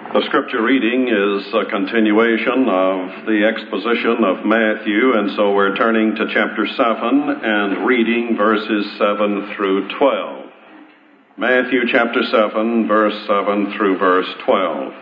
The scripture reading is a continuation of the exposition of Matthew, and so we're turning to chapter 7 and reading verses 7 through 12. Matthew chapter 7, verse 7 through verse 12.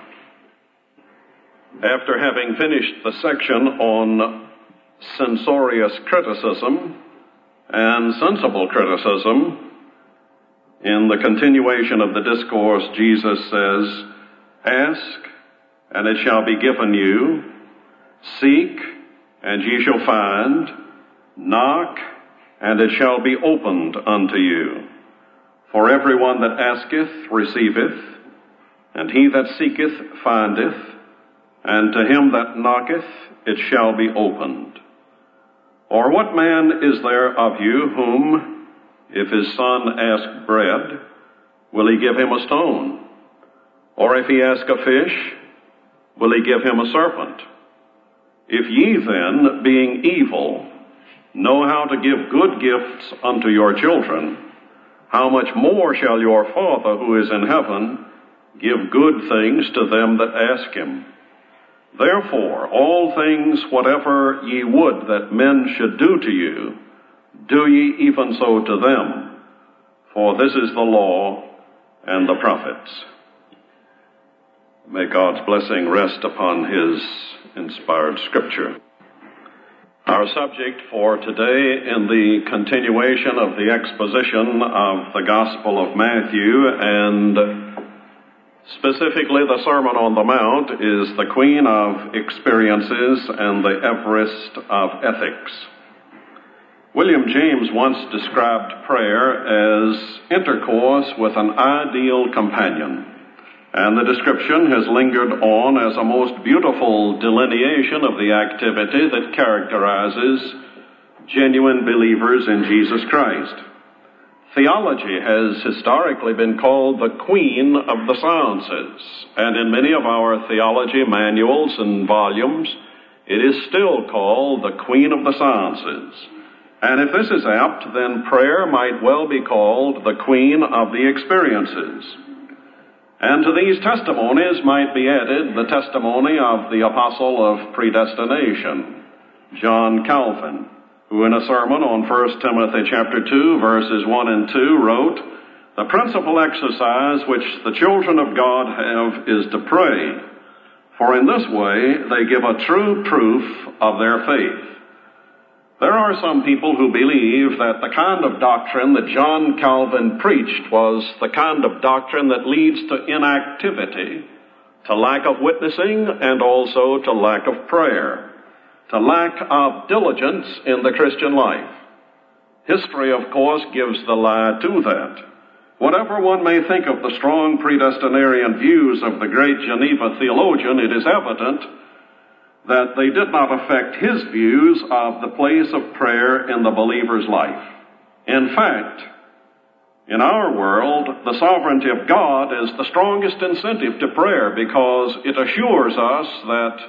After having finished the section on censorious criticism and sensible criticism, in the continuation of the discourse, Jesus says, "Ask, and it shall be given you. Seek, and ye shall find. Knock, and it shall be opened unto you. For everyone that asketh receiveth, and he that seeketh findeth, and to him that knocketh it shall be opened. Or what man is there of you whom, if his son ask bread, will he give him a stone? Or if he ask a fish, will he give him a serpent? If ye then, being evil, know how to give good gifts unto your children, how much more shall your Father who is in heaven give good things to them that ask him? Therefore, all things whatever ye would that men should do to you, do ye even so to them. For this is the law and the prophets." May God's blessing rest upon His inspired scripture. Our subject for today in the continuation of the exposition of the Gospel of Matthew, and specifically the Sermon on the Mount, is the Queen of Experiences and the Everest of Ethics. William James once described prayer as intercourse with an ideal companion. And the description has lingered on as a most beautiful delineation of the activity that characterizes genuine believers in Jesus Christ. Theology has historically been called the queen of the sciences, and in many of our theology manuals and volumes, it is still called the queen of the sciences. And if this is apt, then prayer might well be called the queen of the experiences. And to these testimonies might be added the testimony of the apostle of predestination, John Calvin, who in a sermon on 1 Timothy chapter 2, verses 1 and 2 wrote, "The principal exercise which the children of God have is to pray, for in this way they give a true proof of their faith." There are some people who believe that the kind of doctrine that John Calvin preached was the kind of doctrine that leads to inactivity, to lack of witnessing, and also to lack of prayer, to lack of diligence in the Christian life. History, of course, gives the lie to that. Whatever one may think of the strong predestinarian views of the great Geneva theologian, it is evident that they did not affect his views of the place of prayer in the believer's life. In fact, in our world, the sovereignty of God is the strongest incentive to prayer because it assures us that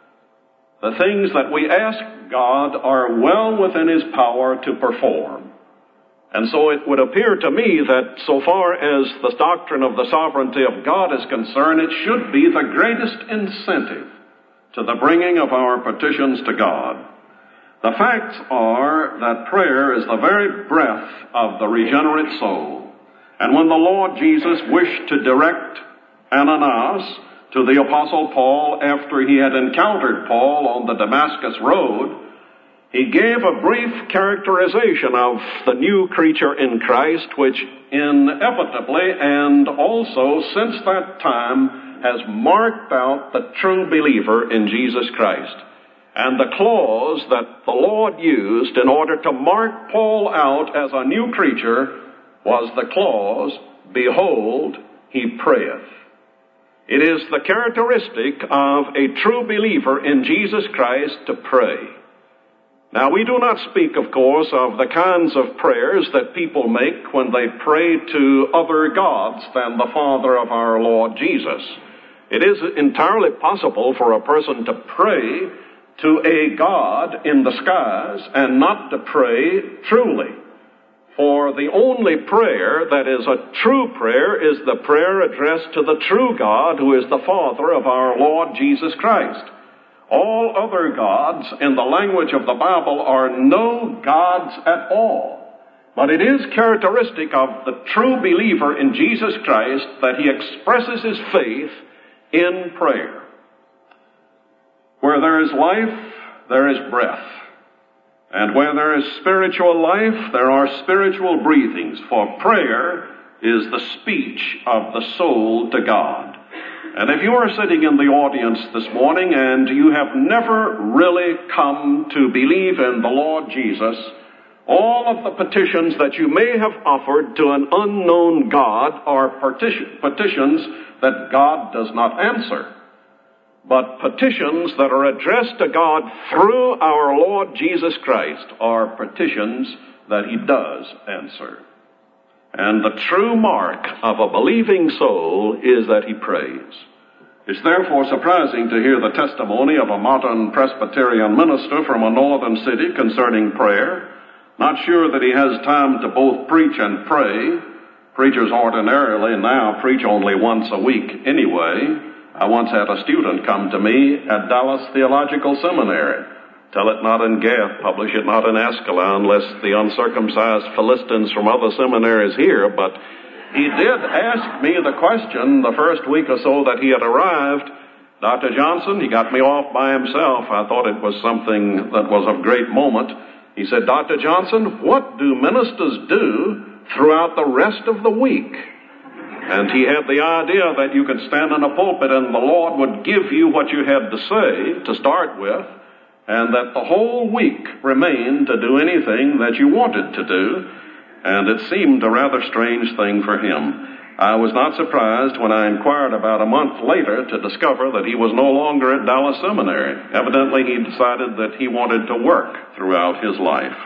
the things that we ask God are well within His power to perform. And so it would appear to me that so far as the doctrine of the sovereignty of God is concerned, it should be the greatest incentive to the bringing of our petitions to God. The facts are that prayer is the very breath of the regenerate soul. And when the Lord Jesus wished to direct Ananias to the Apostle Paul after he had encountered Paul on the Damascus road, he gave a brief characterization of the new creature in Christ, which inevitably and also since that time has marked out the true believer in Jesus Christ. And the clause that the Lord used in order to mark Paul out as a new creature was the clause, "Behold, he prayeth." It is the characteristic of a true believer in Jesus Christ to pray. Now, we do not speak, of course, of the kinds of prayers that people make when they pray to other gods than the Father of our Lord Jesus. It is entirely possible for a person to pray to a God in the skies and not to pray truly. For the only prayer that is a true prayer is the prayer addressed to the true God, who is the Father of our Lord Jesus Christ. All other gods in the language of the Bible are no gods at all. But it is characteristic of the true believer in Jesus Christ that he expresses his faith in prayer. Where there is life, there is breath. And where there is spiritual life, there are spiritual breathings, for prayer is the speech of the soul to God. And if you are sitting in the audience this morning and you have never really come to believe in the Lord Jesus, all of the petitions that you may have offered to an unknown God are petitions that God does not answer, but petitions that are addressed to God through our Lord Jesus Christ are petitions that he does answer. And the true mark of a believing soul is that he prays. It's therefore surprising to hear the testimony of a modern Presbyterian minister from a northern city concerning prayer. Not sure that he has time to both preach and pray. Preachers ordinarily now preach only once a week anyway. I once had a student come to me at Dallas Theological Seminary. Tell it not in Gath, publish it not in Ascalon, lest the uncircumcised Philistines from other seminaries hear. But he did ask me the question the first week or so that he had arrived. Dr. Johnson, he got me off by himself. I thought it was something that was of great moment. He said, Dr. Johnson, what do ministers do throughout the rest of the week? And he had the idea that you could stand in a pulpit and the Lord would give you what you had to say to start with, and that the whole week remained to do anything that you wanted to do. And it seemed a rather strange thing for him. I was not surprised when I inquired about a month later to discover that he was no longer at Dallas Seminary. Evidently, he decided that he wanted to work throughout his life.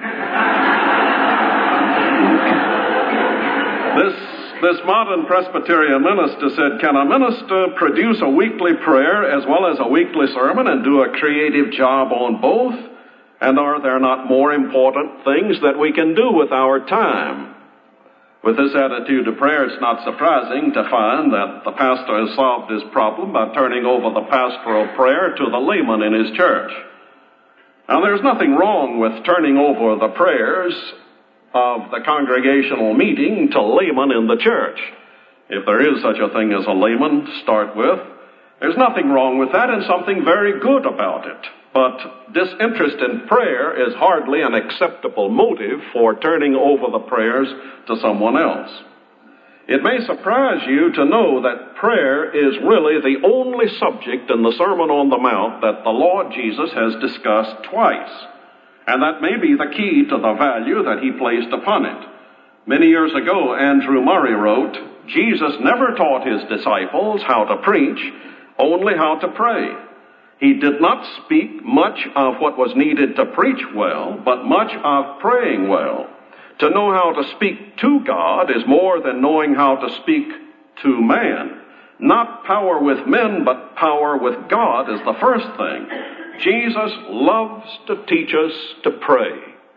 This modern Presbyterian minister said, can a minister produce a weekly prayer as well as a weekly sermon and do a creative job on both? And are there not more important things that we can do with our time? With this attitude to prayer, it's not surprising to find that the pastor has solved his problem by turning over the pastoral prayer to the layman in his church. Now, there's nothing wrong with turning over the prayers of the congregational meeting to laymen in the church. If there is such a thing as a layman to start with, there's nothing wrong with that and something very good about it. But disinterest in prayer is hardly an acceptable motive for turning over the prayers to someone else. It may surprise you to know that prayer is really the only subject in the Sermon on the Mount that the Lord Jesus has discussed twice. And that may be the key to the value that he placed upon it. Many years ago, Andrew Murray wrote, Jesus never taught his disciples how to preach, only how to pray. He did not speak much of what was needed to preach well, but much of praying well. To know how to speak to God is more than knowing how to speak to man. Not power with men, but power with God is the first thing. Jesus loves to teach us to pray.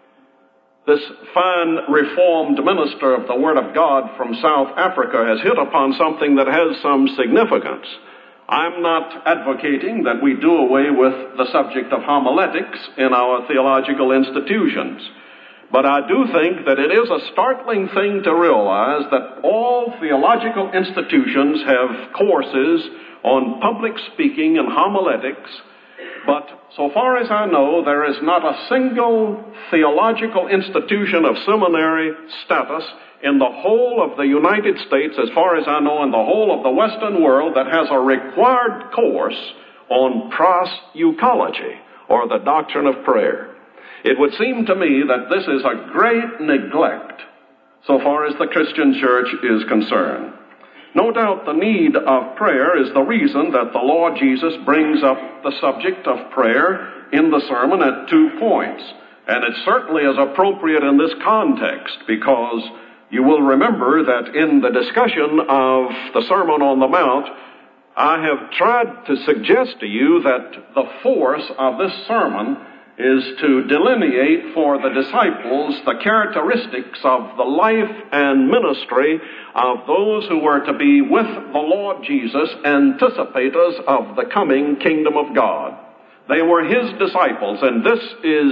This fine Reformed minister of the Word of God from South Africa has hit upon something that has some significance. I'm not advocating that we do away with the subject of homiletics in our theological institutions. But I do think that it is a startling thing to realize that all theological institutions have courses on public speaking and homiletics, but so far as I know, there is not a single theological institution of seminary status in the whole of the United States, as far as I know, in the whole of the Western world, that has a required course on proseuchology, or the doctrine of prayer. It would seem to me that this is a great neglect so far as the Christian church is concerned. No doubt the need of prayer is the reason that the Lord Jesus brings up the subject of prayer in the sermon at 2 points. And it certainly is appropriate in this context, because you will remember that in the discussion of the Sermon on the Mount, I have tried to suggest to you that the force of this sermon is to delineate for the disciples the characteristics of the life and ministry of those who were to be with the Lord Jesus, anticipators of the coming kingdom of God. They were his disciples, and this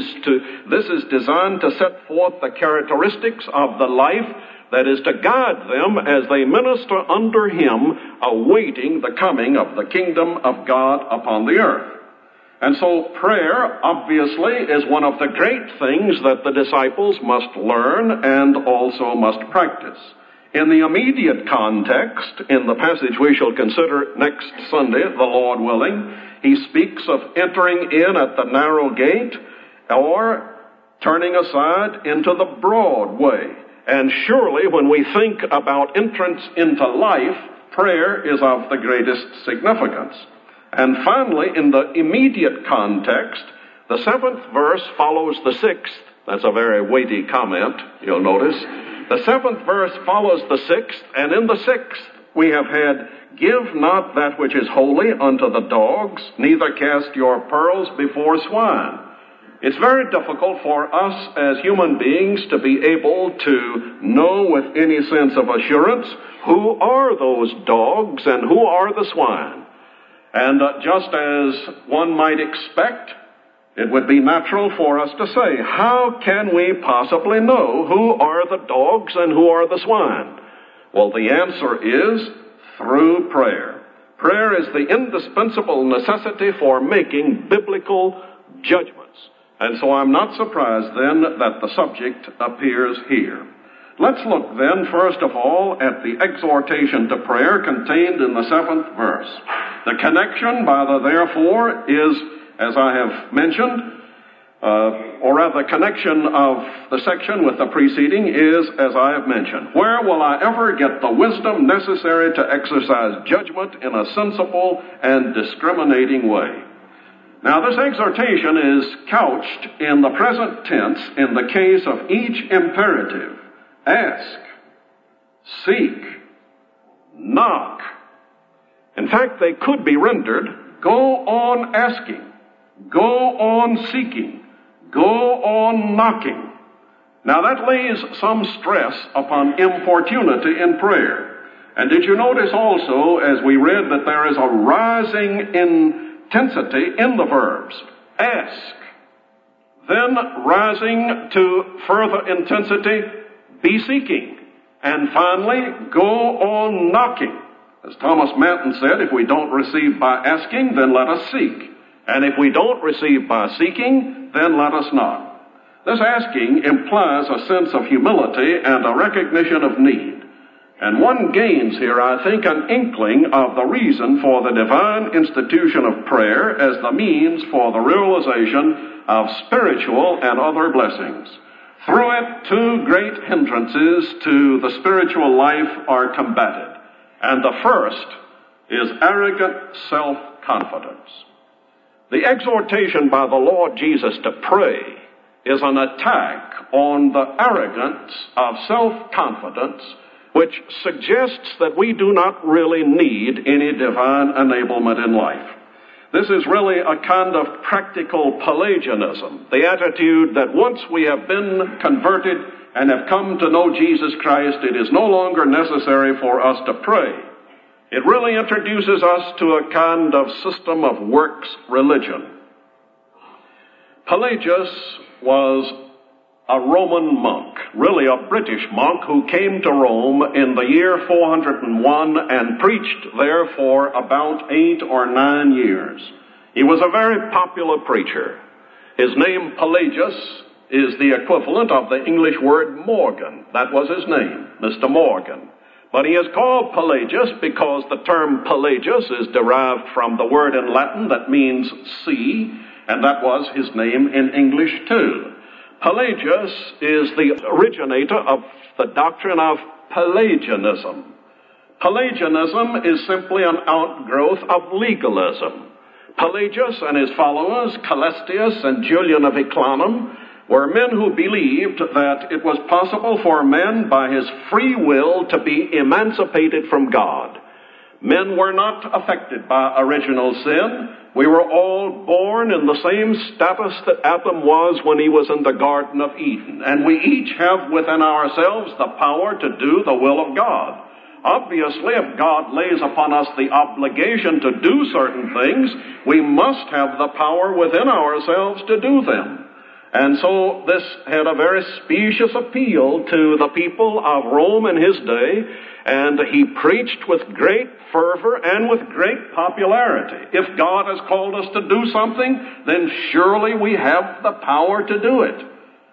is designed to set forth the characteristics of the life that is to guide them as they minister under him, awaiting the coming of the kingdom of God upon the earth. And so prayer, obviously, is one of the great things that the disciples must learn and also must practice. In the immediate context, in the passage we shall consider next Sunday, the Lord willing, he speaks of entering in at the narrow gate or turning aside into the broad way. And surely when we think about entrance into life, prayer is of the greatest significance. And finally, in the immediate context, the 7th verse follows the 6th. That's a very weighty comment, you'll notice. The 7th verse follows the 6th, and in the 6th we have had, "Give not that which is holy unto the dogs, neither cast your pearls before swine." It's very difficult for us as human beings to be able to know with any sense of assurance who are those dogs and who are the swine. And just as one might expect, it would be natural for us to say, how can we possibly know who are the dogs and who are the swine? Well, the answer is through prayer. Prayer is the indispensable necessity for making biblical judgments. And so I'm not surprised then that the subject appears here. Let's look then, first of all, at the exhortation to prayer contained in the 7th verse. The connection by the therefore is, as I have mentioned, or rather the connection of the section with the preceding is, as I have mentioned. Where will I ever get the wisdom necessary to exercise judgment in a sensible and discriminating way? Now, this exhortation is couched in the present tense in the case of each imperative. Ask, seek, knock. In fact, they could be rendered, go on asking, go on seeking, go on knocking. Now that lays some stress upon importunity in prayer. And did you notice also, as we read, that there is a rising intensity in the verbs? Ask. Then rising to further intensity, be seeking. And finally, go on knocking. As Thomas Manton said, if we don't receive by asking, then let us seek. And if we don't receive by seeking, then let us knock. This asking implies a sense of humility and a recognition of need. And one gains here, I think, an inkling of the reason for the divine institution of prayer as the means for the realization of spiritual and other blessings. Through it, two great hindrances to the spiritual life are combated. And the first is arrogant self-confidence. The exhortation by the Lord Jesus to pray is an attack on the arrogance of self-confidence, which suggests that we do not really need any divine enablement in life. This is really a kind of practical Pelagianism, the attitude that once we have been converted and have come to know Jesus Christ, it is no longer necessary for us to pray. It really introduces us to a kind of system of works religion. Pelagius was a Roman monk, really a British monk, who came to Rome in the year 401 and preached there for about 8 or 9 years. He was a very popular preacher. His name, Pelagius, is the equivalent of the English word Morgan. That was his name, Mr. Morgan. But he is called Pelagius because the term Pelagius is derived from the word in Latin that means sea, and that was his name in English too. Pelagius is the originator of the doctrine of Pelagianism. Pelagianism is simply an outgrowth of legalism. Pelagius and his followers, Callestius and Julian of Eclanum, were men who believed that it was possible for man by his free will to be emancipated from God. Men were not affected by original sin. We were all born in the same status that Adam was when he was in the Garden of Eden. And we each have within ourselves the power to do the will of God. Obviously, if God lays upon us the obligation to do certain things, we must have the power within ourselves to do them. And so this had a very specious appeal to the people of Rome in his day, and he preached with great fervor and with great popularity. If God has called us to do something, then surely we have the power to do it.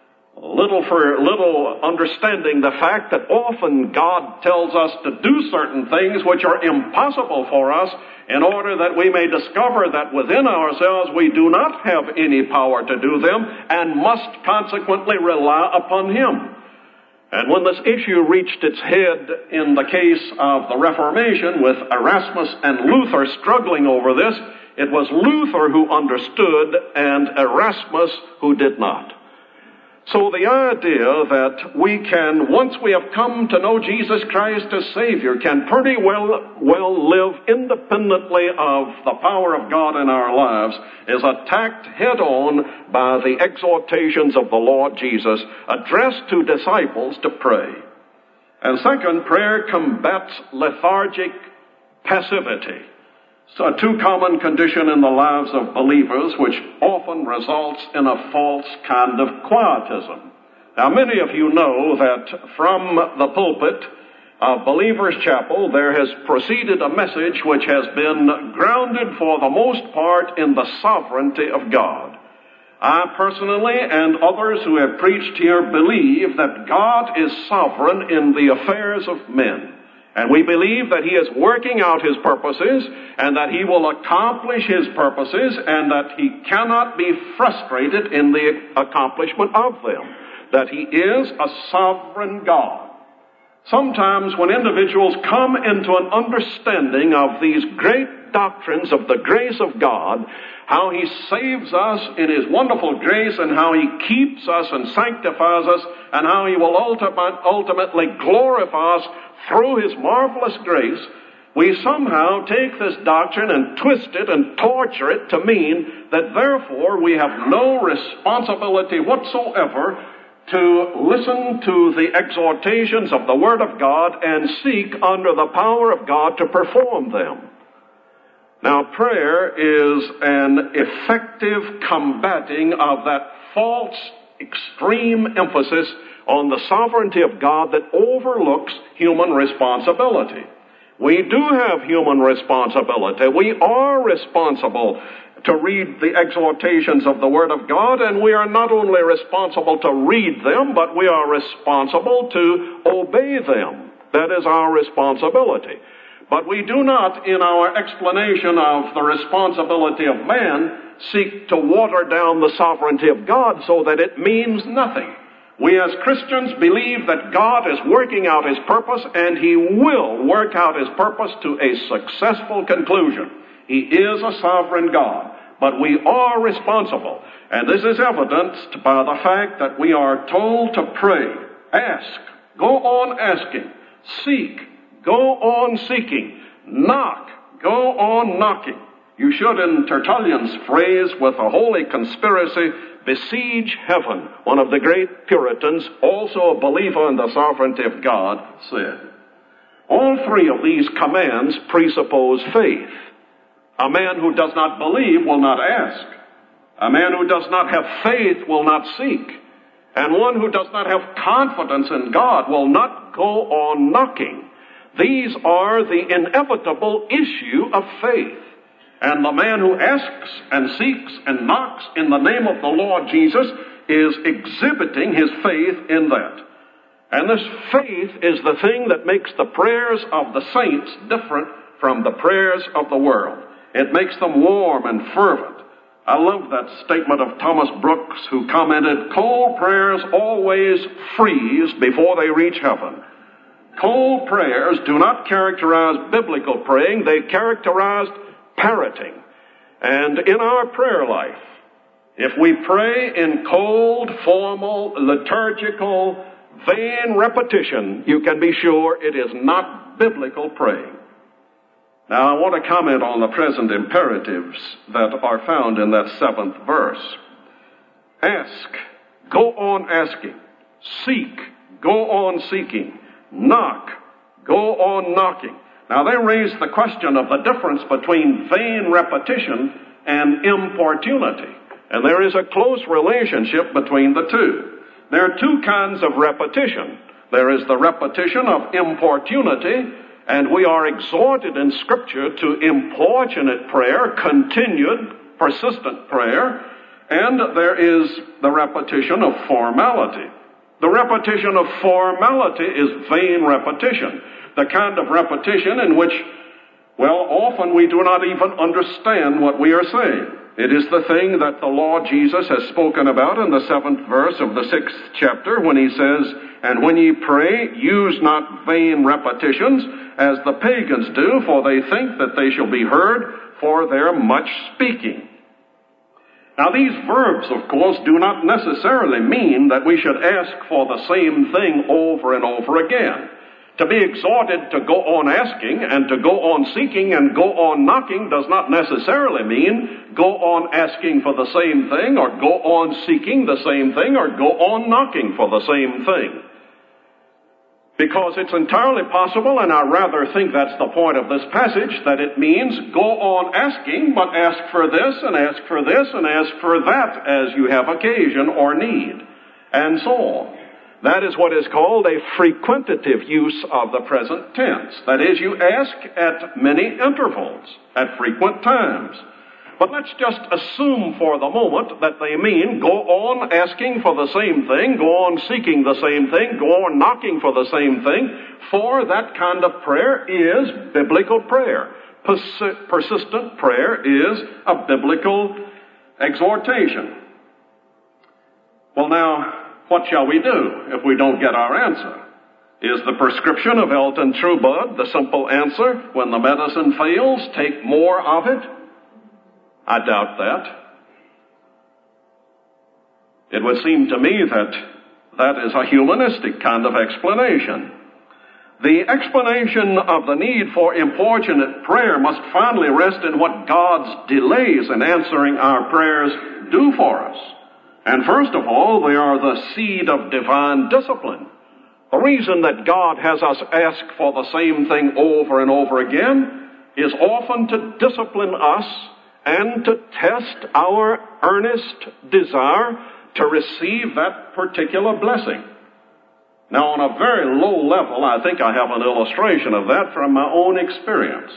Little understanding the fact that often God tells us to do certain things which are impossible for us in order that we may discover that within ourselves we do not have any power to do them and must consequently rely upon Him. And when this issue reached its head in the case of the Reformation with Erasmus and Luther struggling over this, it was Luther who understood and Erasmus who did not. So the idea that we can, once we have come to know Jesus Christ as Savior, can pretty well live independently of the power of God in our lives is attacked head-on by the exhortations of the Lord Jesus addressed to disciples to pray. And second, prayer combats lethargic passivity. So a too common condition in the lives of believers, which often results in a false kind of quietism. Now, many of you know that from the pulpit of Believer's Chapel, there has proceeded a message which has been grounded for the most part in the sovereignty of God. I personally and others who have preached here believe that God is sovereign in the affairs of men. And we believe that He is working out His purposes and that He will accomplish His purposes and that He cannot be frustrated in the accomplishment of them. That He is a sovereign God. Sometimes when individuals come into an understanding of these great doctrines of the grace of God, how He saves us in His wonderful grace and how He keeps us and sanctifies us and how He will ultimately glorify us through His marvelous grace, we somehow take this doctrine and twist it and torture it to mean that therefore we have no responsibility whatsoever to listen to the exhortations of the Word of God and seek under the power of God to perform them. Now, prayer is an effective combating of that false, extreme emphasis on the sovereignty of God that overlooks human responsibility. We do have human responsibility. We are responsible to read the exhortations of the Word of God, and we are not only responsible to read them, but we are responsible to obey them. That is our responsibility. But we do not, in our explanation of the responsibility of man, seek to water down the sovereignty of God so that it means nothing. We as Christians believe that God is working out His purpose, and He will work out His purpose to a successful conclusion. He is a sovereign God, but we are responsible. And this is evidenced by the fact that we are told to pray, ask, go on asking, seek, go on seeking, knock, go on knocking. You should, in Tertullian's phrase, with a holy conspiracy, besiege heaven. One of the great Puritans, also a believer in the sovereignty of God, said. All three of these commands presuppose faith. A man who does not believe will not ask. A man who does not have faith will not seek. And one who does not have confidence in God will not go on knocking. These are the inevitable issue of faith. And the man who asks and seeks and knocks in the name of the Lord Jesus is exhibiting his faith in that. And this faith is the thing that makes the prayers of the saints different from the prayers of the world. It makes them warm and fervent. I love that statement of Thomas Brooks, who commented, "Cold prayers always freeze before they reach heaven." Cold prayers do not characterize biblical praying. They characterize parroting. And in our prayer life, if we pray in cold, formal, liturgical, vain repetition, you can be sure it is not biblical praying. Now, I want to comment on the present imperatives that are found in that 7th verse. Ask, go on asking. Seek, go on seeking. Knock, go on knocking. Now, they raise the question of the difference between vain repetition and importunity. And there is a close relationship between the two. There are two kinds of repetition. There is the repetition of importunity, and we are exhorted in Scripture to importunate prayer, continued, persistent prayer, and there is the repetition of formality. The repetition of formality is vain repetition, the kind of repetition in which, well, often we do not even understand what we are saying. It is the thing that the Lord Jesus has spoken about in the 7th verse of the 6th chapter when he says, "And when ye pray, use not vain repetitions, as the pagans do, for they think that they shall be heard for their much speaking." Now, these verbs, of course, do not necessarily mean that we should ask for the same thing over and over again. To be exhorted to go on asking and to go on seeking and go on knocking does not necessarily mean go on asking for the same thing or go on seeking the same thing or go on knocking for the same thing. Because it's entirely possible, and I rather think that's the point of this passage, that it means go on asking, but ask for this and ask for this and ask for that as you have occasion or need, and so on. That is what is called a frequentative use of the present tense. That is, you ask at many intervals, at frequent times. But let's just assume for the moment that they mean go on asking for the same thing, go on seeking the same thing, go on knocking for the same thing, for that kind of prayer is biblical prayer. Persistent prayer is a biblical exhortation. Well, now, what shall we do if we don't get our answer? Is the prescription of Elton Trueblood the simple answer? When the medicine fails, take more of it? I doubt that. It would seem to me that that is a humanistic kind of explanation. The explanation of the need for importunate prayer must finally rest in what God's delays in answering our prayers do for us. And first of all, they are the seed of divine discipline. The reason that God has us ask for the same thing over and over again is often to discipline us and to test our earnest desire to receive that particular blessing. Now, on a very low level, I think I have an illustration of that from my own experience.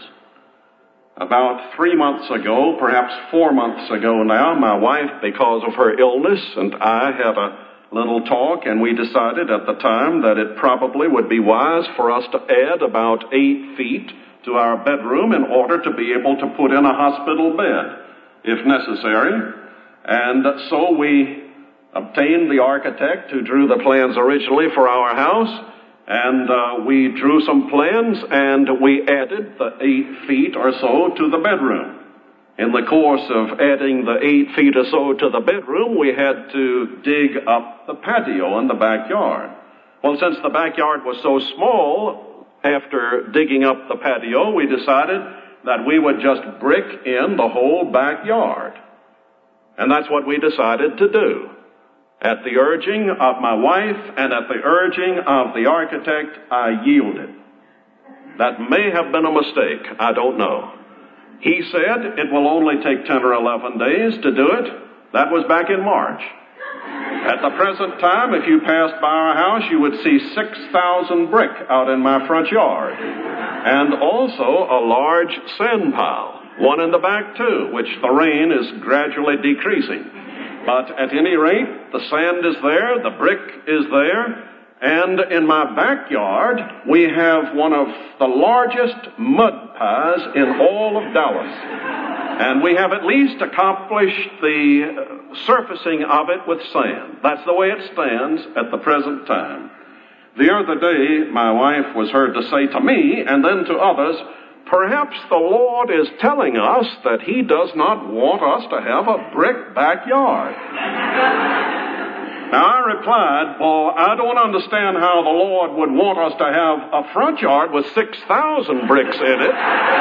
About 3 months ago, perhaps 4 months ago now, my wife, because of her illness, and I had a little talk, and we decided at the time that it probably would be wise for us to add about 8 feet to our bedroom in order to be able to put in a hospital bed, if necessary. And so we obtained the architect who drew the plans originally for our house, and we drew some plans, and we added the 8 feet or so to the bedroom. In the course of adding the 8 feet or so to the bedroom, we had to dig up the patio in the backyard. Well, since the backyard was so small, after digging up the patio, we decided that we would just brick in the whole backyard. And that's what we decided to do. At the urging of my wife and at the urging of the architect, I yielded. That may have been a mistake. I don't know. He said it will only take 10 or 11 days to do it. That was back in March. At the present time, if you passed by our house, you would see 6,000 brick out in my front yard. And also a large sand pile. One in the back, too, which the rain is gradually decreasing. But at any rate, the sand is there, the brick is there, and in my backyard, we have one of the largest mud pies in all of Dallas. And we have at least accomplished the surfacing of it with sand. That's the way it stands at the present time. The other day, my wife was heard to say to me, and then to others, perhaps the Lord is telling us that He does not want us to have a brick backyard. Now I replied, well, I don't understand how the Lord would want us to have a front yard with 6,000 bricks in it.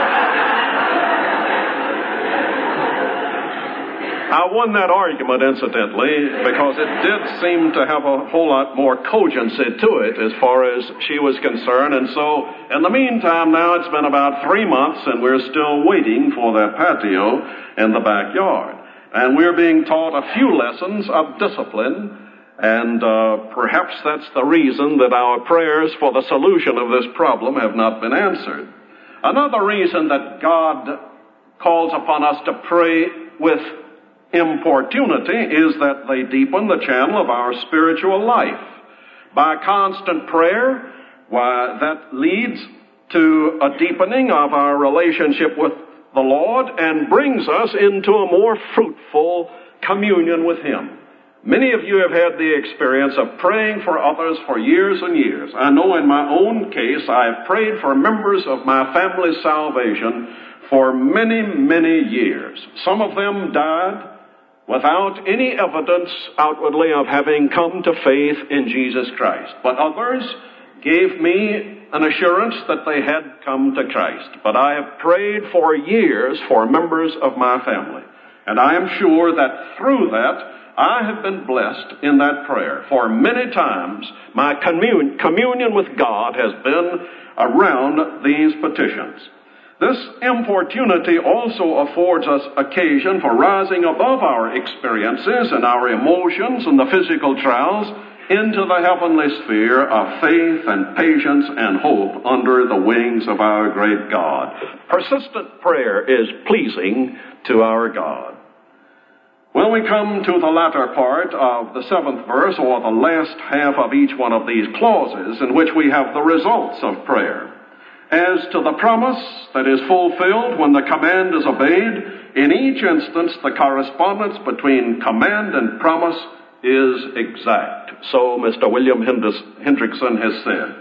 I won that argument, incidentally, because it did seem to have a whole lot more cogency to it as far as she was concerned. And so, in the meantime, now it's been about 3 months, and we're still waiting for that patio in the backyard. And we're being taught a few lessons of discipline, and perhaps that's the reason that our prayers for the solution of this problem have not been answered. Another reason that God calls upon us to pray with importunity is that they deepen the channel of our spiritual life. By constant prayer, why, that leads to a deepening of our relationship with the Lord and brings us into a more fruitful communion with Him. Many of you have had the experience of praying for others for years and years. I know in my own case, I have prayed for members of my family's salvation for many, many years. Some of them died without any evidence outwardly of having come to faith in Jesus Christ. But others gave me an assurance that they had come to Christ. But I have prayed for years for members of my family. And I am sure that through that, I have been blessed in that prayer. For many times, my communion with God has been around these petitions. This importunity also affords us occasion for rising above our experiences and our emotions and the physical trials into the heavenly sphere of faith and patience and hope under the wings of our great God. Persistent prayer is pleasing to our God. When we come to the latter part of the 7th verse, or the last half of each one of these clauses, in which we have the results of prayer, as to the promise that is fulfilled when the command is obeyed, in each instance the correspondence between command and promise is exact. So Mr. William Hendrickson has said.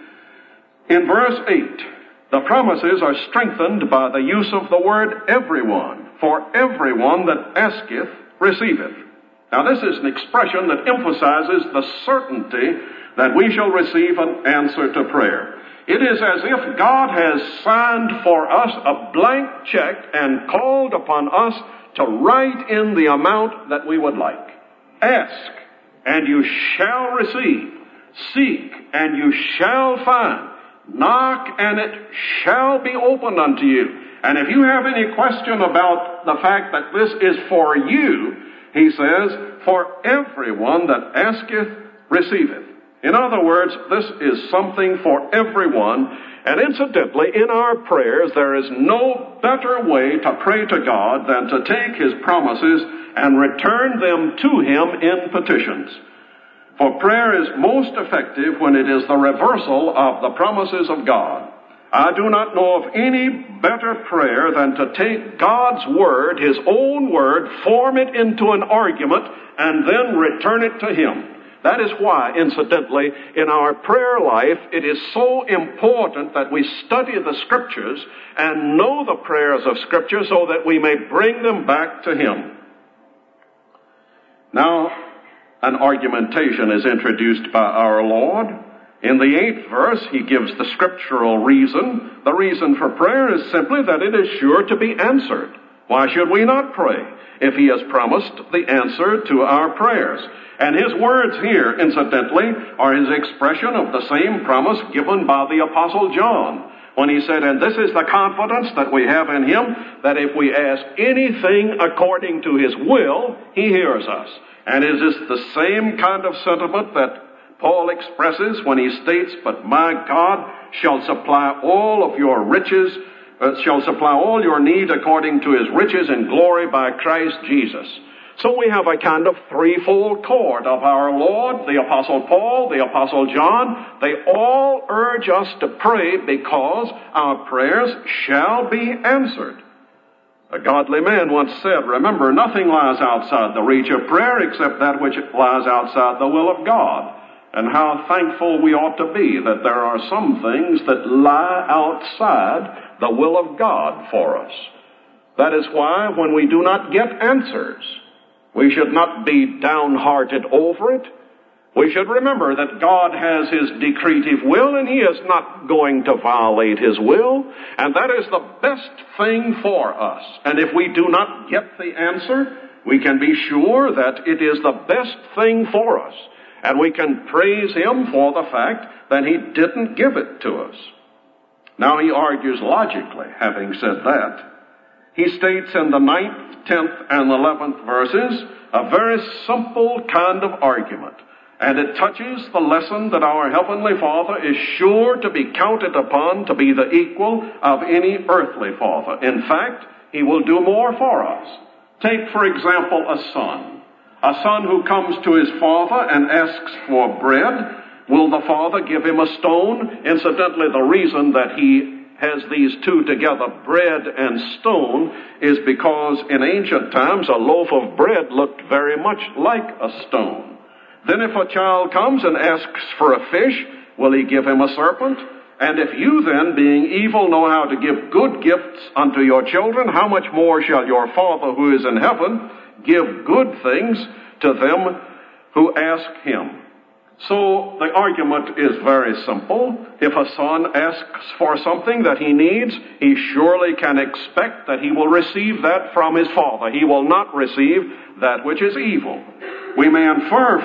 In verse 8, the promises are strengthened by the use of the word everyone. For everyone that asketh, receiveth. Now this is an expression that emphasizes the certainty that we shall receive an answer to prayer. It is as if God has signed for us a blank check and called upon us to write in the amount that we would like. Ask, and you shall receive. Seek, and you shall find. Knock, and it shall be opened unto you. And if you have any question about the fact that this is for you, he says, for everyone that asketh, receiveth. In other words, this is something for everyone. And incidentally, in our prayers, there is no better way to pray to God than to take His promises and return them to Him in petitions. For prayer is most effective when it is the reversal of the promises of God. I do not know of any better prayer than to take God's Word, His own Word, form it into an argument, and then return it to Him. That is why, incidentally, in our prayer life, it is so important that we study the Scriptures and know the prayers of Scripture so that we may bring them back to Him. Now, an argumentation is introduced by our Lord. In the 8th verse, He gives the scriptural reason. The reason for prayer is simply that it is sure to be answered. Why should we not pray if He has promised the answer to our prayers? And His words here, incidentally, are His expression of the same promise given by the Apostle John, when he said, and this is the confidence that we have in Him, that if we ask anything according to His will, He hears us. And is this the same kind of sentiment that Paul expresses when he states, but my God shall supply all of your riches, shall supply all your need according to His riches in glory by Christ Jesus. So we have a kind of threefold cord of our Lord, the Apostle Paul, the Apostle John. They all urge us to pray because our prayers shall be answered. A godly man once said, remember, nothing lies outside the reach of prayer except that which lies outside the will of God. And how thankful we ought to be that there are some things that lie outside the will of God for us. That is why when we do not get answers, we should not be downhearted over it. We should remember that God has his decretive will, and he is not going to violate his will, and that is the best thing for us. And if we do not get the answer, we can be sure that it is the best thing for us, and we can praise him for the fact that he didn't give it to us. Now he argues logically, having said that. He states in the 9th, 10th, and 11th verses a very simple kind of argument. And it touches the lesson that our Heavenly Father is sure to be counted upon to be the equal of any earthly father. In fact, he will do more for us. Take, for example, a son who comes to his father and asks for bread. Will the father give him a stone? Incidentally, the reason that he has these two together, bread and stone, is because in ancient times a loaf of bread looked very much like a stone. Then if a child comes and asks for a fish, will he give him a serpent? And if you then, being evil, know how to give good gifts unto your children, how much more shall your Father who is in heaven give good things to them who ask him? So the argument is very simple. If a son asks for something that he needs, he surely can expect that he will receive that from his father. He will not receive that which is evil. We may then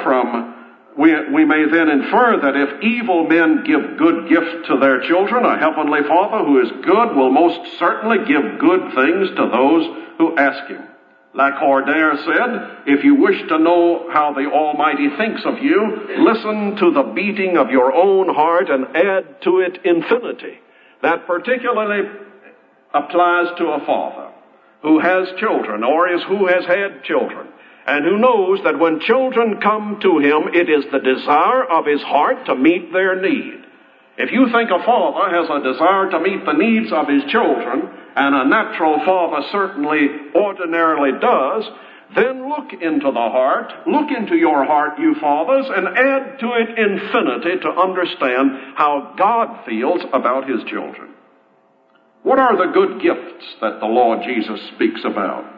infer that if evil men give good gifts to their children, a heavenly Father who is good will most certainly give good things to those who ask him. Lacordaire said, if you wish to know how the Almighty thinks of you, listen to the beating of your own heart and add to it infinity. That particularly applies to a father who has children or who has had children, and who knows that when children come to him, it is the desire of his heart to meet their need. If you think a father has a desire to meet the needs of his children, and a natural father certainly ordinarily does, then look into the heart, look into your heart, you fathers, and add to it infinity to understand how God feels about his children. What are the good gifts that the Lord Jesus speaks about?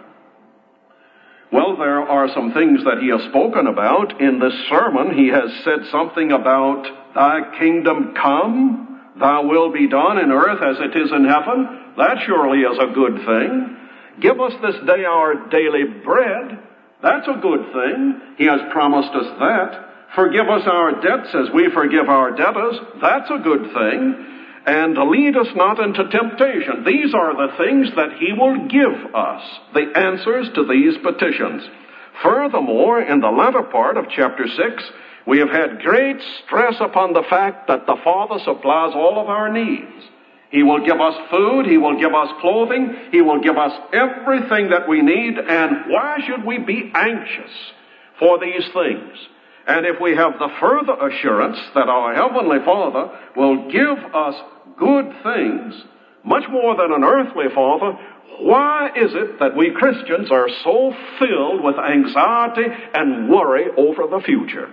Well, there are some things that he has spoken about. In this sermon, he has said something about thy kingdom come, thy will be done in earth as it is in heaven. That surely is a good thing. Give us this day our daily bread. That's a good thing. He has promised us that. Forgive us our debts as we forgive our debtors. That's a good thing. And lead us not into temptation. These are the things that he will give us, the answers to these petitions. Furthermore, in the latter part of chapter 6, we have had great stress upon the fact that the Father supplies all of our needs. He will give us food, he will give us clothing, he will give us everything that we need, and why should we be anxious for these things? And if we have the further assurance that our Heavenly Father will give us good things, much more than an earthly father, why is it that we Christians are so filled with anxiety and worry over the future?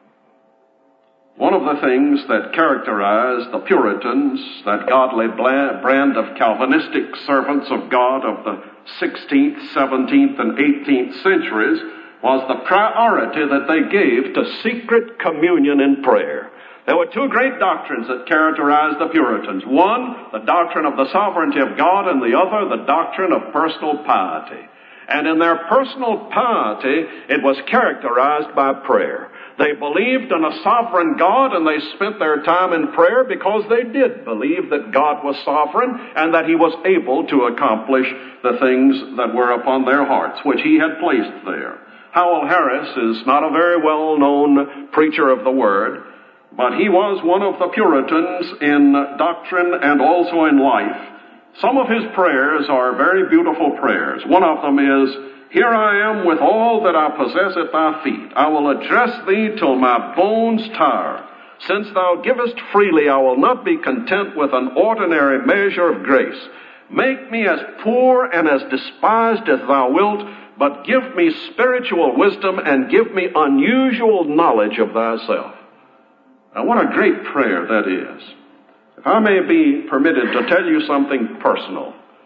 One of the things that characterized the Puritans, that godly brand of Calvinistic servants of God of the 16th, 17th, and 18th centuries, was the priority that they gave to secret communion in prayer. There were two great doctrines that characterized the Puritans. One, the doctrine of the sovereignty of God, and the other, the doctrine of personal piety. And in their personal piety, it was characterized by prayer. They believed in a sovereign God, and they spent their time in prayer because they did believe that God was sovereign and that he was able to accomplish the things that were upon their hearts, which he had placed there. Howell Harris is not a very well-known preacher of the Word, but he was one of the Puritans in doctrine and also in life. Some of his prayers are very beautiful prayers. One of them is, here I am with all that I possess at thy feet. I will address thee till my bones tire. Since thou givest freely, I will not be content with an ordinary measure of grace. Make me as poor and as despised as thou wilt, but give me spiritual wisdom and give me unusual knowledge of thyself. Now, what a great prayer that is. If I may be permitted to tell you something personal.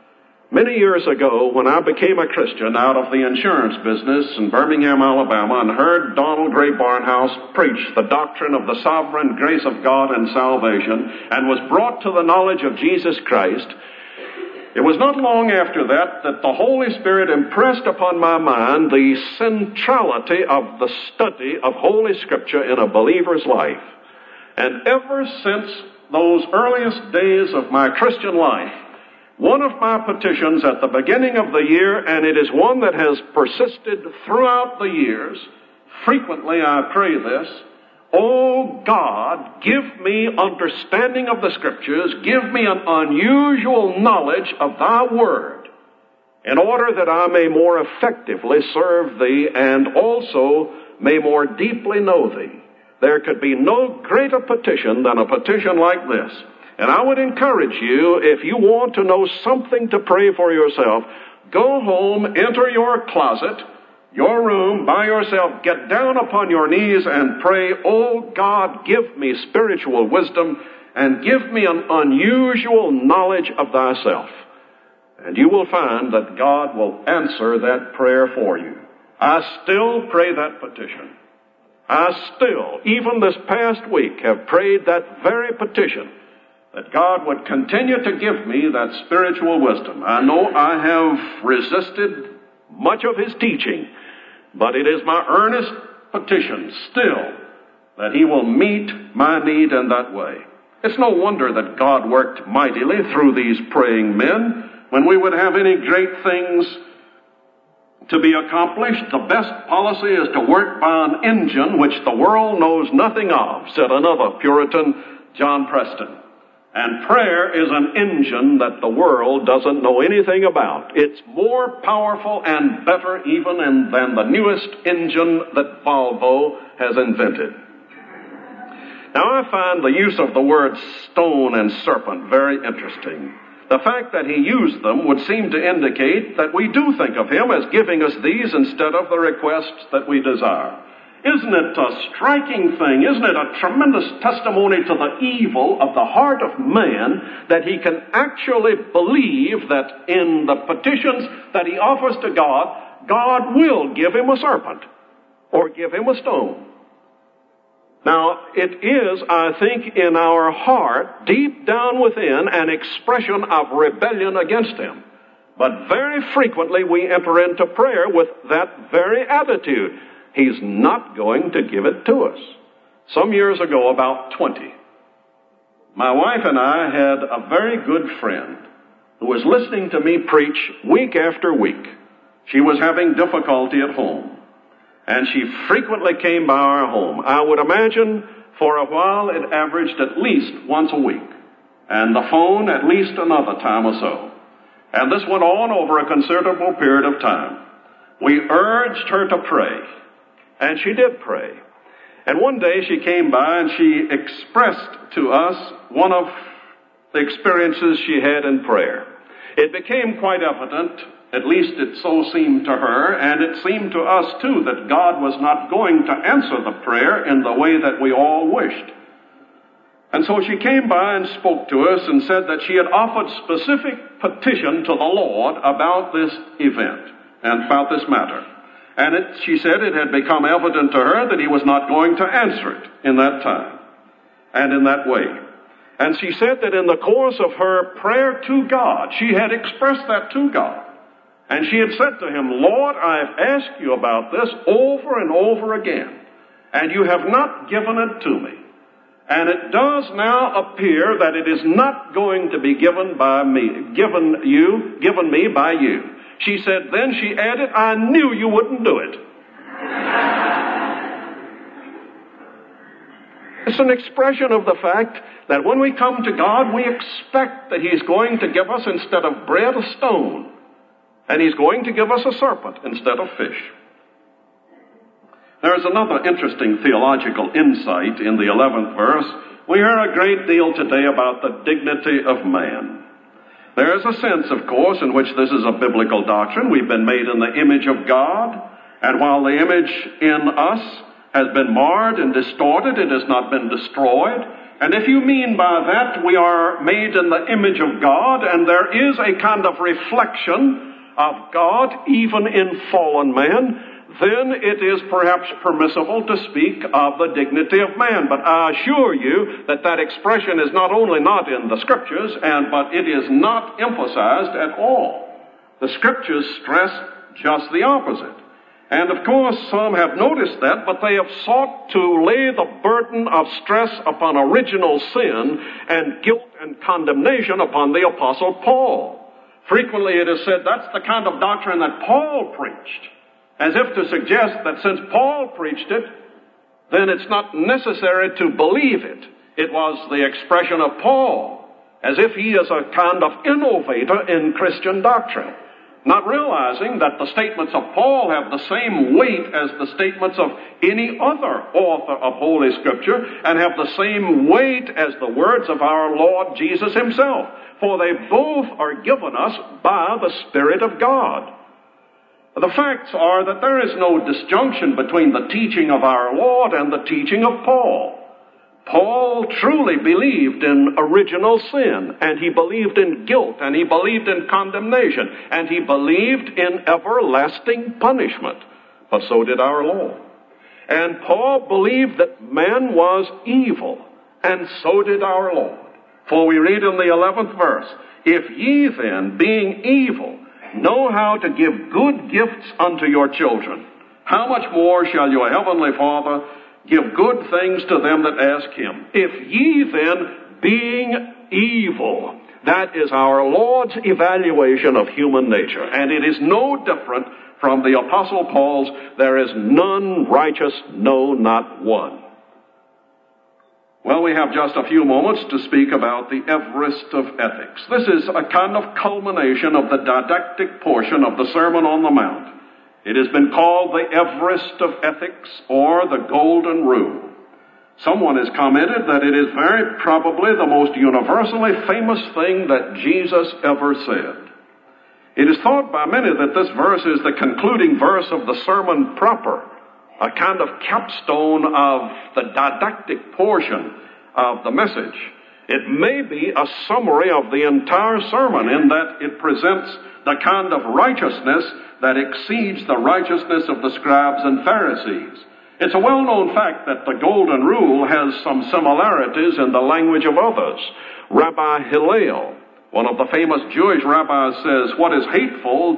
Many years ago, when I became a Christian out of the insurance business in Birmingham, Alabama, and heard Donald Gray Barnhouse preach the doctrine of the sovereign grace of God and salvation, and was brought to the knowledge of Jesus Christ, it was not long after that the Holy Spirit impressed upon my mind the centrality of the study of Holy Scripture in a believer's life. And ever since those earliest days of my Christian life, one of my petitions at the beginning of the year, and it is one that has persisted throughout the years, frequently I pray this: "Oh God, give me understanding of the Scriptures, give me an unusual knowledge of Thy Word, in order that I may more effectively serve Thee and also may more deeply know Thee." There could be no greater petition than a petition like this. And I would encourage you, if you want to know something to pray for yourself, go home, enter your closet, your room, by yourself, get down upon your knees and pray, "Oh God, give me spiritual wisdom and give me an unusual knowledge of Thyself." And you will find that God will answer that prayer for you. I still pray that petition. I still, even this past week, have prayed that very petition, that God would continue to give me that spiritual wisdom. I know I have resisted much of His teaching, but it is my earnest petition still that He will meet my need in that way. It's no wonder that God worked mightily through these praying men. When we would have any great things to be accomplished, the best policy is to work by an engine which the world knows nothing of, said another Puritan, John Preston. And prayer is an engine that the world doesn't know anything about. It's more powerful and better even than the newest engine that Volvo has invented. Now, I find the use of the words stone and serpent very interesting. The fact that He used them would seem to indicate that we do think of Him as giving us these instead of the requests that we desire. Isn't it a striking thing? Isn't it a tremendous testimony to the evil of the heart of man that he can actually believe that in the petitions that he offers to God, God will give him a serpent or give him a stone? Now, it is, I think, in our heart, deep down within, an expression of rebellion against Him. But very frequently we enter into prayer with that very attitude. He's not going to give it to us. Some years ago, about 20, my wife and I had a very good friend who was listening to me preach week after week. She was having difficulty at home, and she frequently came by our home. I would imagine for a while it averaged at least once a week, and the phone at least another time or so. And this went on over a considerable period of time. We urged her to pray, and she did pray. And one day she came by and she expressed to us one of the experiences she had in prayer. It became quite evident, at least it so seemed to her, and it seemed to us too, that God was not going to answer the prayer in the way that we all wished. And so she came by and spoke to us and said that she had offered specific petition to the Lord about this event and about this matter. And she said it had become evident to her that He was not going to answer it in that time and in that way. And she said that in the course of her prayer to God, she had expressed that to God. And she had said to Him, "Lord, I have asked you about this over and over again, and you have not given it to me. And it does now appear that it is not going to be given me by you." She said, then she added, "I knew you wouldn't do it." It's an expression of the fact that when we come to God, we expect that He's going to give us, instead of bread, a stone. And He's going to give us a serpent instead of fish. There's another interesting theological insight in the 11th verse. We hear a great deal today about the dignity of man. There is a sense, of course, in which this is a biblical doctrine. We've been made in the image of God, and while the image in us has been marred and distorted, it has not been destroyed. And if you mean by that we are made in the image of God, and there is a kind of reflection of God even in fallen man, then it is perhaps permissible to speak of the dignity of man. But I assure you that that expression is not only not in the Scriptures, but it is not emphasized at all. The Scriptures stress just the opposite. And of course, some have noticed that, but they have sought to lay the burden of stress upon original sin and guilt and condemnation upon the Apostle Paul. Frequently it is said that's the kind of doctrine that Paul preached, as if to suggest that since Paul preached it, then it's not necessary to believe it. It was the expression of Paul, as if he is a kind of innovator in Christian doctrine, not realizing that the statements of Paul have the same weight as the statements of any other author of Holy Scripture, and have the same weight as the words of our Lord Jesus himself, for they both are given us by the Spirit of God. The facts are that there is no disjunction between the teaching of our Lord and the teaching of Paul. Paul truly believed in original sin, and he believed in guilt, and he believed in condemnation, and he believed in everlasting punishment. But so did our Lord. And Paul believed that man was evil, and so did our Lord. For we read in the 11th verse, "If ye then, being evil, know how to give good gifts unto your children, how much more shall your heavenly Father give good things to them that ask him? If ye then, being evil." That is our Lord's evaluation of human nature. And it is no different from the Apostle Paul's, "There is none righteous, no, not one." Well, we have just a few moments to speak about the Everest of Ethics. This is a kind of culmination of the didactic portion of the Sermon on the Mount. It has been called the Everest of Ethics, or the Golden Rule. Someone has commented that it is very probably the most universally famous thing that Jesus ever said. It is thought by many that this verse is the concluding verse of the sermon proper, a kind of capstone of the didactic portion of the message. It may be a summary of the entire sermon in that it presents the kind of righteousness that exceeds the righteousness of the scribes and Pharisees. It's a well-known fact that the Golden Rule has some similarities in the language of others. Rabbi Hillel, one of the famous Jewish rabbis, says, "What is hateful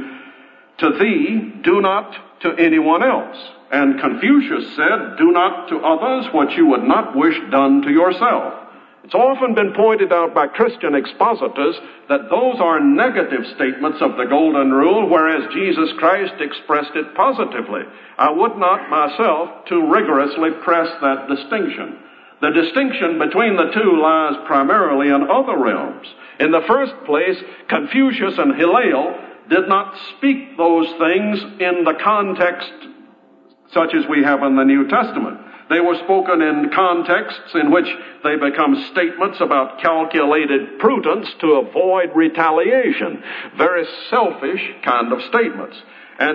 to thee, do not to anyone else." And Confucius said, "Do not to others what you would not wish done to yourself." It's often been pointed out by Christian expositors that those are negative statements of the Golden Rule, whereas Jesus Christ expressed it positively. I would not myself too rigorously press that distinction. The distinction between the two lies primarily in other realms. In the first place, Confucius and Hillel did not speak those things in the context such as we have in the New Testament. They were spoken in contexts in which they become statements about calculated prudence to avoid retaliation. Very selfish kind of statements. And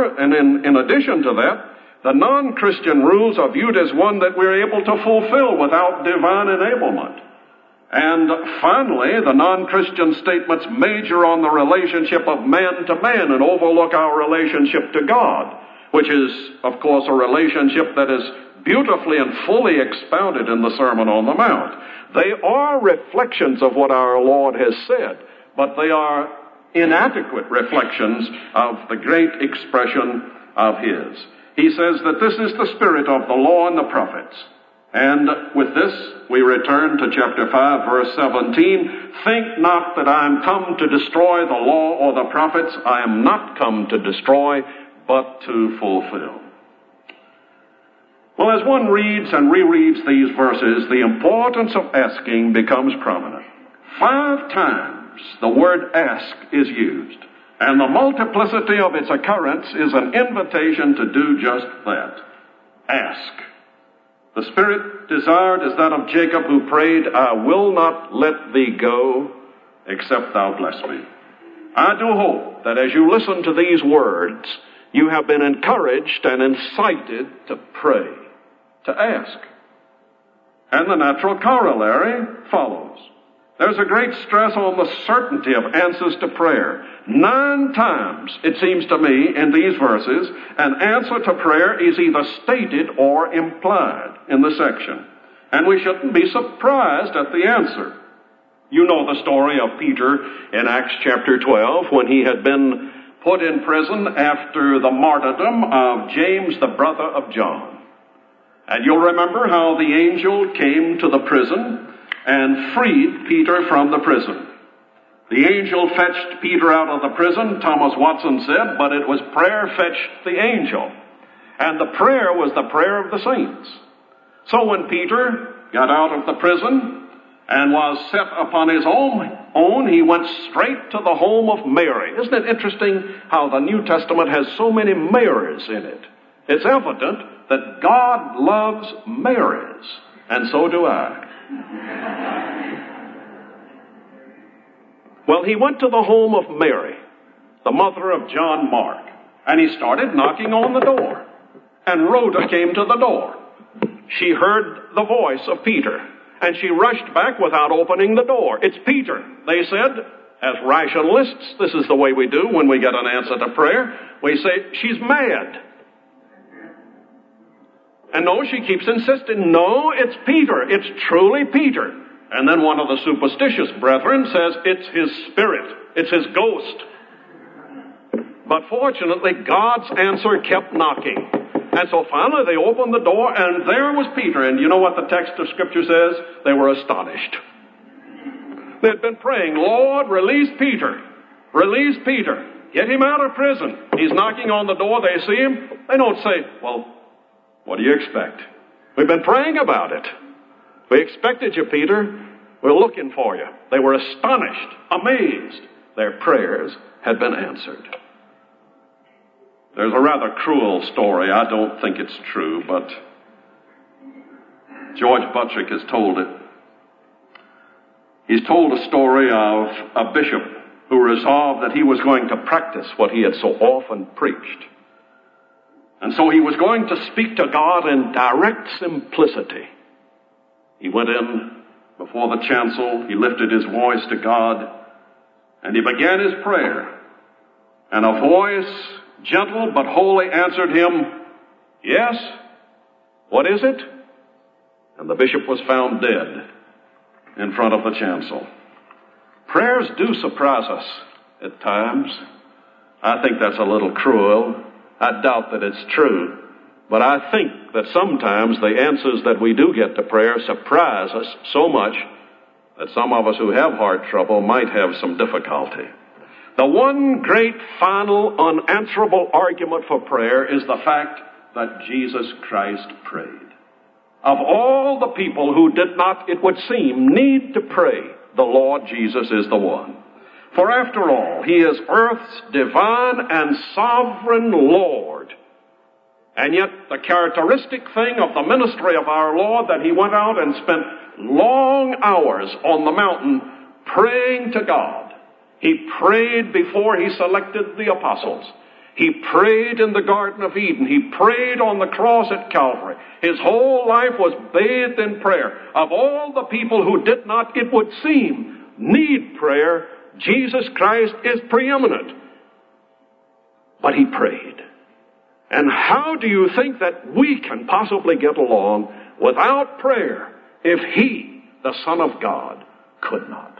in addition to that, the non-Christian rules are viewed as one that we're able to fulfill without divine enablement. And finally, the non-Christian statements major on the relationship of man to man and overlook our relationship to God, which is, of course, a relationship that is beautifully and fully expounded in the Sermon on the Mount. They are reflections of what our Lord has said, but they are inadequate reflections of the great expression of His. He says that this is the spirit of the law and the prophets. And with this, we return to chapter 5, verse 17. "Think not that I am come to destroy the law or the prophets. I am not come to destroy, but to fulfill." Well, as one reads and rereads these verses, the importance of asking becomes prominent. 5 times the word ask is used, and the multiplicity of its occurrence is an invitation to do just that. Ask. The spirit desired is that of Jacob, who prayed, "I will not let thee go except thou bless me." I do hope that as you listen to these words, you have been encouraged and incited to pray, to ask. And the natural corollary follows. There's a great stress on the certainty of answers to prayer. 9 times, it seems to me, in these verses, an answer to prayer is either stated or implied in the section. And we shouldn't be surprised at the answer. You know the story of Peter in Acts chapter 12 when he had been put in prison after the martyrdom of James, the brother of John. And you'll remember how the angel came to the prison and freed Peter from the prison. The angel fetched Peter out of the prison, Thomas Watson said, but it was prayer fetched the angel. And the prayer was the prayer of the saints. So when Peter got out of the prison and was set upon his own, he went straight to the home of Mary. Isn't it interesting how the New Testament has so many Marys in it? It's evident that God loves Marys, and so do I. Well, he went to the home of Mary, the mother of John Mark, and he started knocking on the door. And Rhoda came to the door. She heard the voice of Peter, and she rushed back without opening the door. It's Peter, they said. As rationalists, this is the way we do when we get an answer to prayer. We say, she's mad. And no, she keeps insisting, no, it's Peter. It's truly Peter. And then one of the superstitious brethren says, it's his spirit. It's his ghost. But fortunately, God's answer kept knocking. And so finally they opened the door, and there was Peter. And you know what the text of Scripture says? They were astonished. They'd been praying, Lord, release Peter. Release Peter. Get him out of prison. He's knocking on the door. They see him. They don't say, well, what do you expect? We've been praying about it. We expected you, Peter. We're looking for you. They were astonished, amazed. Their prayers had been answered. There's a rather cruel story. I don't think it's true, but George Buttrick has told it. He's told a story of a bishop who resolved that he was going to practice what he had so often preached. And so he was going to speak to God in direct simplicity. He went in before the chancel, he lifted his voice to God, and he began his prayer. And a voice, gentle but holy, answered him, yes, what is it? And the bishop was found dead in front of the chancel. Prayers do surprise us at times. I think that's a little cruel. I doubt that it's true. But I think that sometimes the answers that we do get to prayer surprise us so much that some of us who have heart trouble might have some difficulty. The one great final unanswerable argument for prayer is the fact that Jesus Christ prayed. Of all the people who did not, it would seem, need to pray, the Lord Jesus is the one. For after all, he is earth's divine and sovereign Lord. And yet the characteristic thing of the ministry of our Lord that he went out and spent long hours on the mountain praying to God. He prayed before he selected the apostles. He prayed in the Garden of Eden. He prayed on the cross at Calvary. His whole life was bathed in prayer. Of all the people who did not, it would seem, need prayer, Jesus Christ is preeminent. But he prayed. And how do you think that we can possibly get along without prayer if he, the Son of God, could not?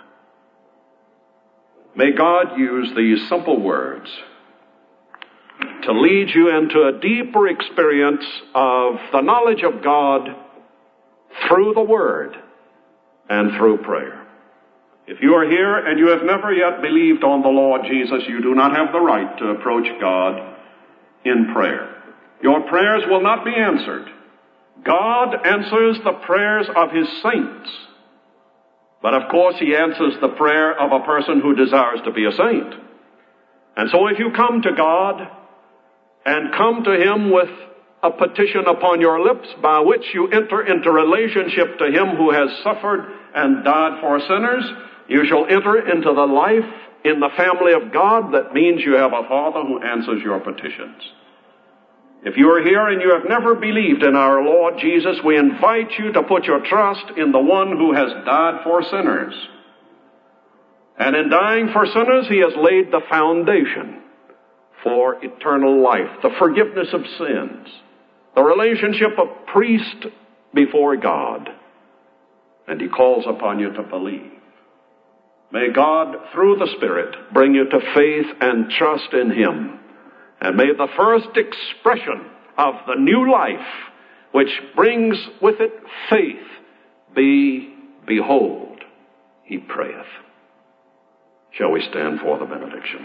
May God use these simple words to lead you into a deeper experience of the knowledge of God through the Word and through prayer. If you are here and you have never yet believed on the Lord Jesus, you do not have the right to approach God in prayer. Your prayers will not be answered. God answers the prayers of his saints. But of course, he answers the prayer of a person who desires to be a saint. And so if you come to God and come to him with a petition upon your lips by which you enter into relationship to him who has suffered and died for sinners, you shall enter into the life in the family of God. That means you have a Father who answers your petitions. If you are here and you have never believed in our Lord Jesus, we invite you to put your trust in the one who has died for sinners. And in dying for sinners, he has laid the foundation for eternal life, the forgiveness of sins, the relationship of priest before God. And he calls upon you to believe. May God, through the Spirit, bring you to faith and trust in him. And may the first expression of the new life, which brings with it faith, be, behold, he prayeth. Shall we stand for the benediction?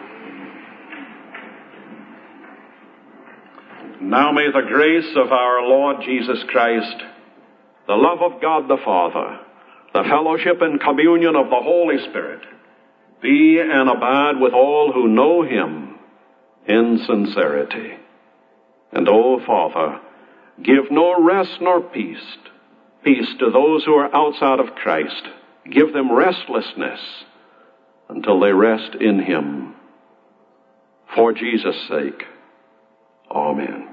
Now may the grace of our Lord Jesus Christ, the love of God the Father, the fellowship and communion of the Holy Spirit, be and abide with all who know him in sincerity. And, O Father, give no rest nor peace to those who are outside of Christ. Give them restlessness until they rest in him. For Jesus' sake, amen.